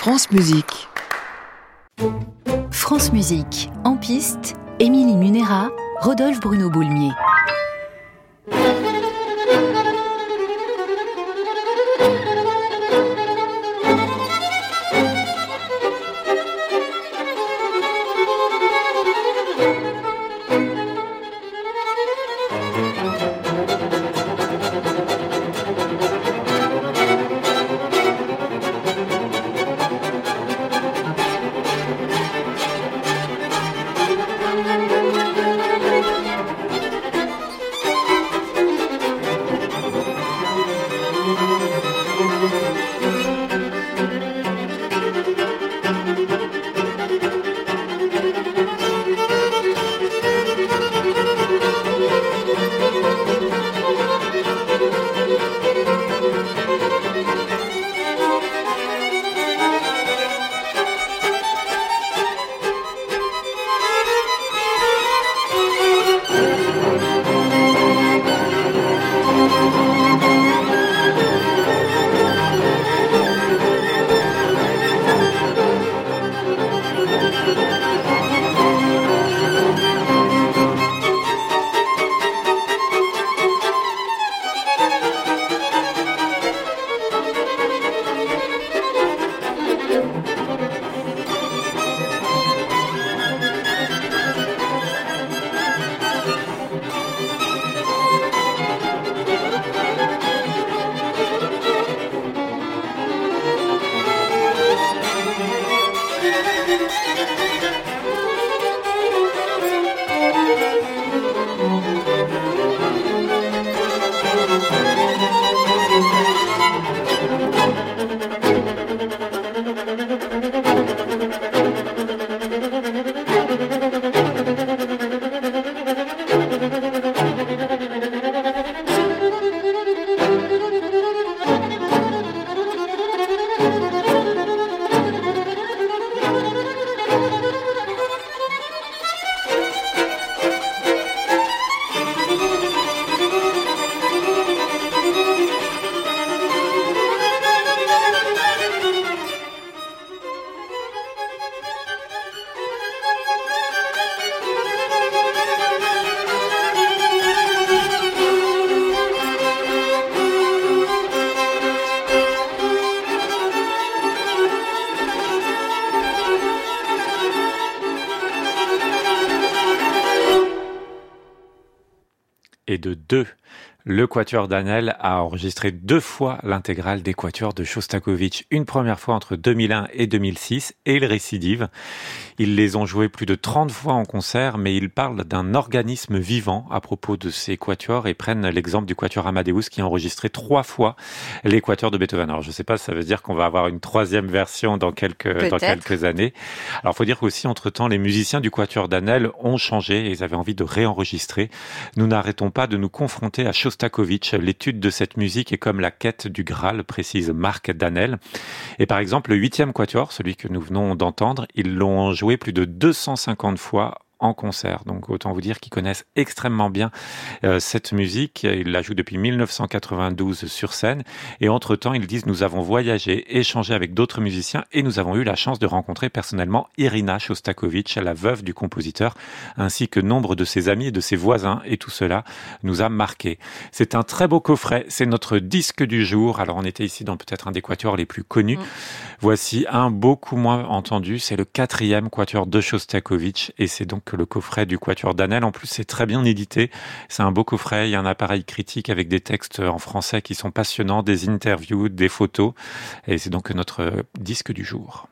France Musique. France Musique, en piste, Émilie Munera, Rodolphe Bruno Boulmier. Et de deux. Le Quatuor Danel a enregistré 2 fois l'intégrale des quatuors de Shostakovich, une première fois entre 2001 et 2006, et il récidive. Ils les ont joués plus de 30 fois en concert, mais ils parlent d'un organisme vivant à propos de ces quatuors et prennent l'exemple du Quatuor Amadeus qui a enregistré 3 fois les quatuors de Beethoven. Alors je ne sais pas, ça veut dire qu'on va avoir une 3e version dans quelques années. Alors il faut dire qu'aussi, entre-temps, les musiciens du Quatuor Danel ont changé et ils avaient envie de réenregistrer. Nous n'arrêtons pas de nous confronter à Shostakovich. L'étude de cette musique est comme la quête du Graal, précise Marc Danel. Et par exemple, le 8e quatuor, celui que nous venons d'entendre, ils l'ont joué plus de 250 fois en concert. Donc autant vous dire qu'ils connaissent extrêmement bien cette musique. Ils la jouent depuis 1992 sur scène. Et entre-temps, ils disent: nous avons voyagé, échangé avec d'autres musiciens et nous avons eu la chance de rencontrer personnellement Irina Shostakovich, la veuve du compositeur, ainsi que nombre de ses amis et de ses voisins. Et tout cela nous a marqué. C'est un très beau coffret. C'est notre disque du jour. Alors on était ici dans peut-être un des quatuors les plus connus. Voici un beaucoup moins entendu. C'est le 4e quatuor de Shostakovich et c'est donc le coffret du Quatuor Danel. En plus, c'est très bien édité. C'est un beau coffret. Il y a un appareil critique avec des textes en français qui sont passionnants, des interviews, des photos. Et c'est donc notre disque du jour.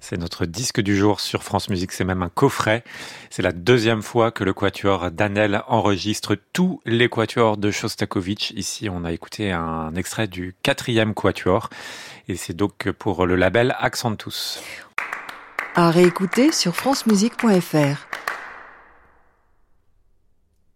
C'est notre disque du jour sur France Musique, c'est même un coffret. C'est la deuxième fois que le quatuor Danel enregistre tous les quatuors de Shostakovich. Ici, on a écouté un extrait du 4e quatuor et c'est donc pour le label Accentus. À réécouter sur francemusique.fr.